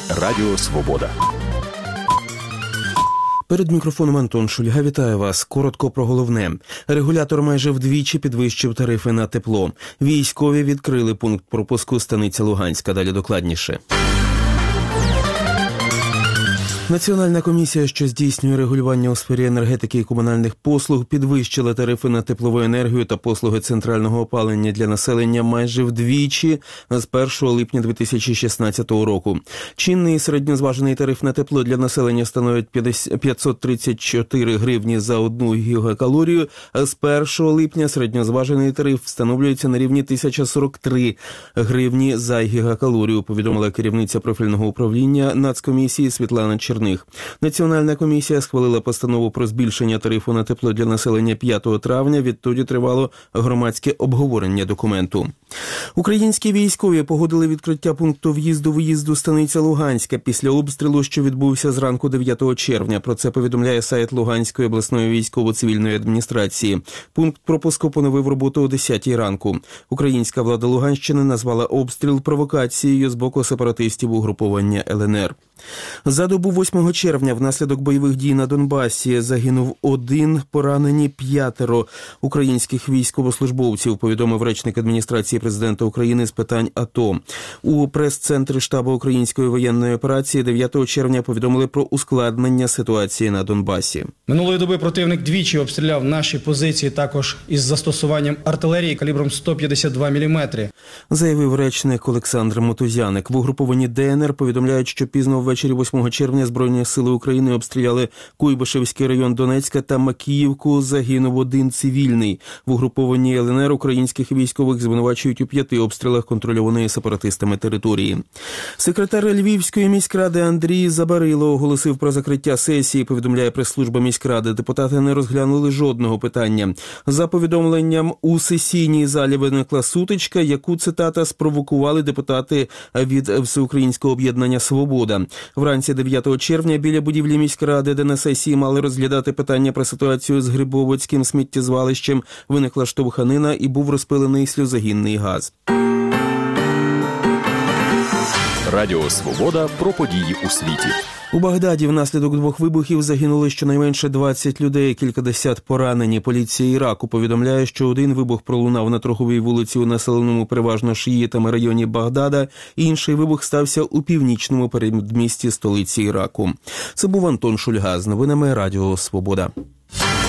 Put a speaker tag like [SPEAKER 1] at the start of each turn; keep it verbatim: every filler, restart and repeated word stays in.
[SPEAKER 1] Радіо Свобода.
[SPEAKER 2] Перед мікрофоном Антон Шульга. Вітаю вас. Коротко про головне. Регулятор майже вдвічі підвищив тарифи на тепло. Військові відкрили пункт пропуску станиця Луганська. Далі докладніше. Національна комісія, що здійснює регулювання у сфері енергетики і комунальних послуг, підвищила тарифи на теплову енергію та послуги центрального опалення для населення майже вдвічі з першого липня дві тисячі шістнадцятого року. Чинний середньозважений тариф на тепло для населення становить п'ятсот тридцять чотири гривні за одну гігакалорію, а з першого липня середньозважений тариф встановлюється на рівні тисяча сорок три гривні за гігакалорію, повідомила керівниця профільного управління Нацкомісії Світлана Черних. Національна комісія схвалила постанову про збільшення тарифу на тепло для населення п'ятого травня. Відтоді тривало громадське обговорення документу. Українські військові погодили відкриття пункту в'їзду-виїзду станиця Луганська після обстрілу, що відбувся зранку дев'ятого червня. Про це повідомляє сайт Луганської обласної військово-цивільної адміністрації. Пункт пропуску поновив роботу о десятій ранку. Українська влада Луганщини назвала обстріл провокацією з боку сепаратистів угруповання ел ен ер. За добу восьмого червня внаслідок бойових дій на Донбасі загинув один, поранені п'ятеро українських військовослужбовців, повідомив речник адміністрації президента України з питань АТО. У прес-центрі штабу української воєнної операції дев'ятого червня повідомили про ускладнення ситуації на Донбасі.
[SPEAKER 3] Минулої доби противник двічі обстріляв наші позиції також із застосуванням артилерії калібром сто п'ятдесят два міліметри.
[SPEAKER 2] Заявив речник Олександр Мотузяник. В угрупованні де ен ер повідомляють, що пізно ввечері восьмого червня Збройні сили України обстріляли Куйбишевський район Донецька та Макіївку. Загинув один цивільний. В угрупованні ел ен ер українських військових звинувачують у п'яти обстрілах контрольованої сепаратистами території. Секретар Львівської міськради Андрій Забарило оголосив про закриття сесії, повідомляє прес-служба міськради. Депутати не розглянули жодного питання. За повідомленням, у сесійній залі виникла сутичка, яку, цитата, спровокували депутати від Всеукраїнського об'єднання «Свобода». Вранці дев'ятого червня біля будівлі міськради, де на сесії мали розглядати питання про ситуацію з Грибовицьким сміттєзвалищем, виникла штовханина і був розпилений сльозогінний газ.
[SPEAKER 1] Радіо Свобода про події у світі.
[SPEAKER 2] У Багдаді внаслідок двох вибухів загинули щонайменше двадцять людей, кількадесят поранені. Поліція Іраку повідомляє, що один вибух пролунав на торговій вулиці у населеному переважно шиїтами районі Багдада, інший вибух стався у північному передмісті столиці Іраку. Це був Антон Шульга з новинами Радіо Свобода.